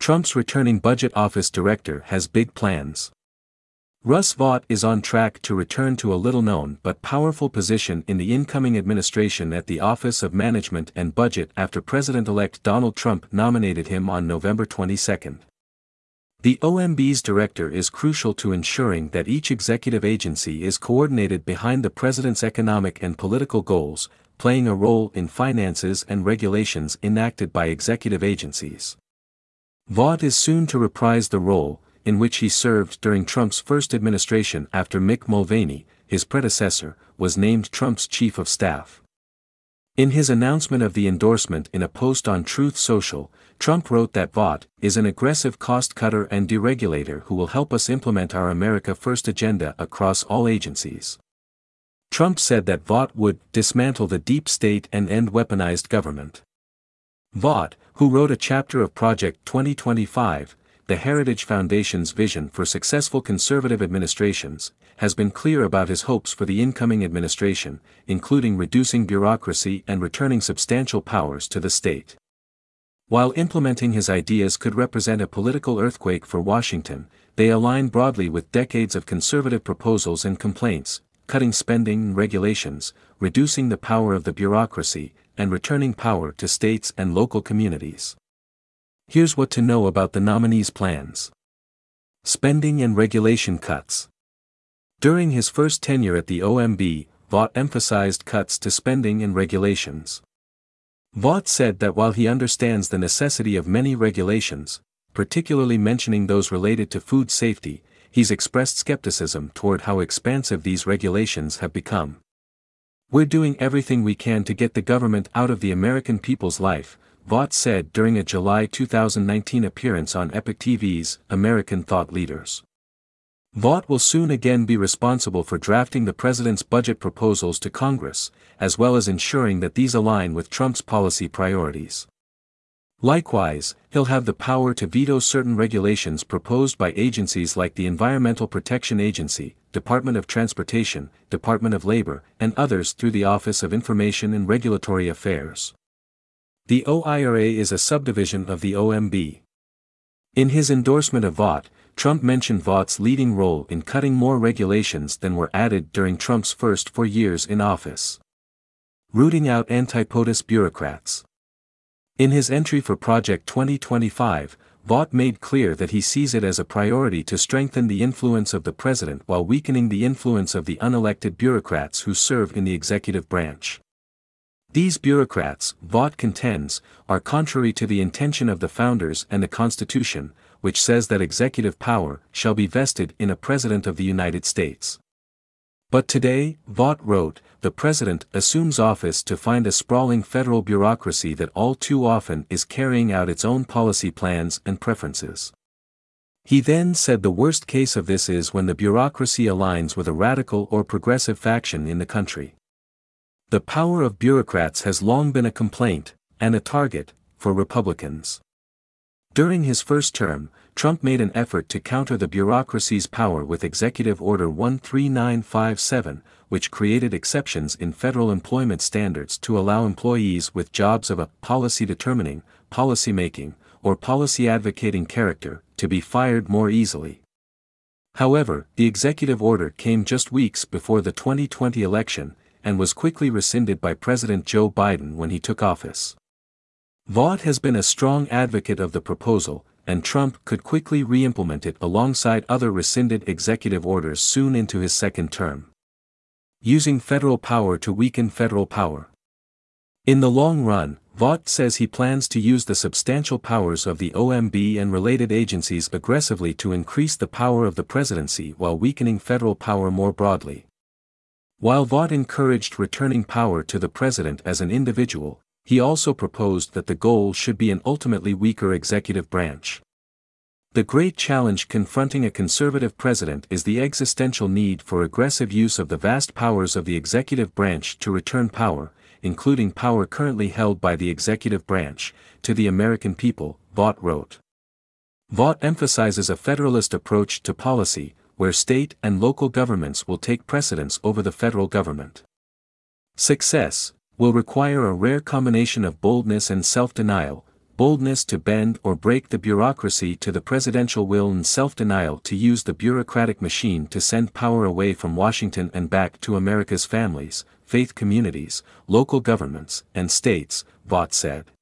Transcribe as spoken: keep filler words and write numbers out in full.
Trump's returning Budget Office Director has big plans. Russ Vought is on track to return to a little-known but powerful position in the incoming administration at the Office of Management and Budget after President-elect Donald Trump nominated him on November twenty-second. The O M B's director is crucial to ensuring that each executive agency is coordinated behind the president's economic and political goals, playing a role in finances and regulations enacted by executive agencies. Vought is soon to reprise the role, in which he served during Trump's first administration after Mick Mulvaney, his predecessor, was named Trump's chief of staff. In his announcement of the endorsement in a post on Truth Social, Trump wrote that Vought is an aggressive cost-cutter and deregulator who will help us implement our America First agenda across all agencies. Trump said that Vought would dismantle the deep state and end weaponized government. Vought, who wrote a chapter of Project twenty twenty-five, the Heritage Foundation's vision for successful conservative administrations, has been clear about his hopes for the incoming administration, including reducing bureaucracy and returning substantial powers to the state. While implementing his ideas could represent a political earthquake for Washington, they align broadly with decades of conservative proposals and complaints, cutting spending and regulations, reducing the power of the bureaucracy, and returning power to states and local communities. Here's what to know about the nominee's plans. Spending and regulation cuts. During his first tenure at the O M B, Vought emphasized cuts to spending and regulations. Vought said that while he understands the necessity of many regulations, particularly mentioning those related to food safety, he's expressed skepticism toward how expansive these regulations have become. "We're doing everything we can to get the government out of the American people's life," Vought said during a July two thousand nineteen appearance on Epoch T V's American Thought Leaders. Vought will soon again be responsible for drafting the president's budget proposals to Congress, as well as ensuring that these align with Trump's policy priorities. Likewise, he'll have the power to veto certain regulations proposed by agencies like the Environmental Protection Agency, Department of Transportation, Department of Labor, and others through the Office of Information and Regulatory Affairs. The O I R A is a subdivision of the O M B. In his endorsement of Vought, Trump mentioned Vought's leading role in cutting more regulations than were added during Trump's first four years in office. Rooting out anti-POTUS bureaucrats. In his entry for Project twenty twenty-five, Vought made clear that he sees it as a priority to strengthen the influence of the president while weakening the influence of the unelected bureaucrats who serve in the executive branch. These bureaucrats, Vought contends, are contrary to the intention of the founders and the Constitution, which says that executive power shall be vested in a President of the United States. But today, Vought wrote, the president assumes office to find a sprawling federal bureaucracy that all too often is carrying out its own policy plans and preferences. He then said the worst case of this is when the bureaucracy aligns with a radical or progressive faction in the country. The power of bureaucrats has long been a complaint, and a target, for Republicans. During his first term, Trump made an effort to counter the bureaucracy's power with Executive Order one three nine five seven, which created exceptions in federal employment standards to allow employees with jobs of a policy-determining, policy-making, or policy-advocating character to be fired more easily. However, the executive order came just weeks before the twenty twenty election, and was quickly rescinded by President Joe Biden when he took office. Vought has been a strong advocate of the proposal, and Trump could quickly re-implement it alongside other rescinded executive orders soon into his second term. Using federal power to weaken federal power. In the long run, Vought says he plans to use the substantial powers of the O M B and related agencies aggressively to increase the power of the presidency while weakening federal power more broadly. While Vought encouraged returning power to the president as an individual, he also proposed that the goal should be an ultimately weaker executive branch. The great challenge confronting a conservative president is the existential need for aggressive use of the vast powers of the executive branch to return power, including power currently held by the executive branch, to the American people, Vought wrote. Vought emphasizes a federalist approach to policy, where state and local governments will take precedence over the federal government. Success will require a rare combination of boldness and self-denial, boldness to bend or break the bureaucracy to the presidential will, and self-denial to use the bureaucratic machine to send power away from Washington and back to America's families, faith communities, local governments, and states, Vaught said.